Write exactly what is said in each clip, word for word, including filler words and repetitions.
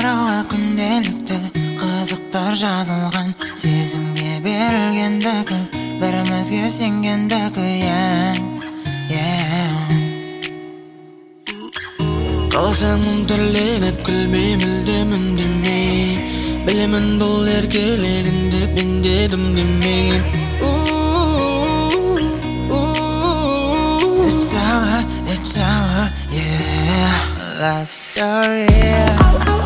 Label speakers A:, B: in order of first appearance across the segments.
A: даруы күнделікті қызықтар жазылған сезімге берілгендікі бірімізге сенгендікі yeah, yeah.
B: Қаласаң ұмтырленіп күлмей мүлдем үндемей білемін бұл еркелігіңді мен дедім демей
A: It's our, it's our, yeah, love story, yeah.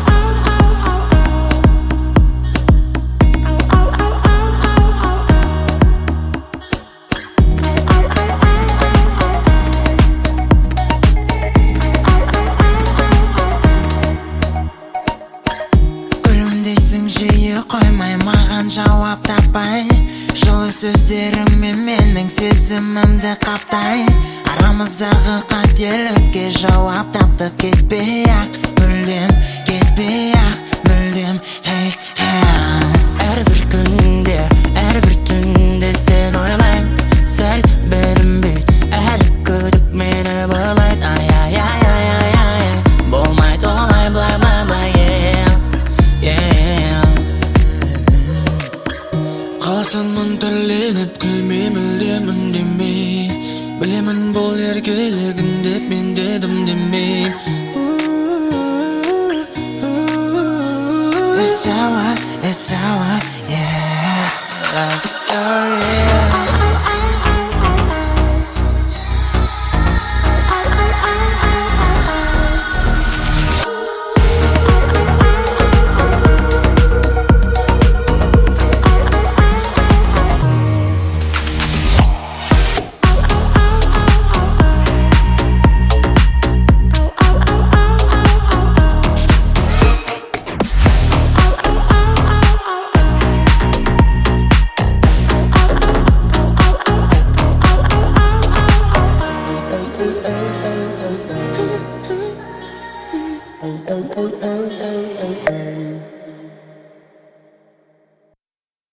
A: Қоймай маған жауап таппай жылы сөздеріңмен менің сезімімді қаптай арамыздағы қателікке жауап таптық кетпей-ақ мүлдем кетпей-ақ мүлдем hey, hey.
B: Әрбір күнде әрбір түнде сен ойлайм сәл білінбейді әлі күдік мені байлайды ай ай ай ай ай ай болмайды олай былай былай былай yeah, yeah. Қаласаң мұнтырленіп күлмей мүлдем үндемей білемін бұл еркелігіңді мен дедім демей
A: It's our, it's our, yeah, love story.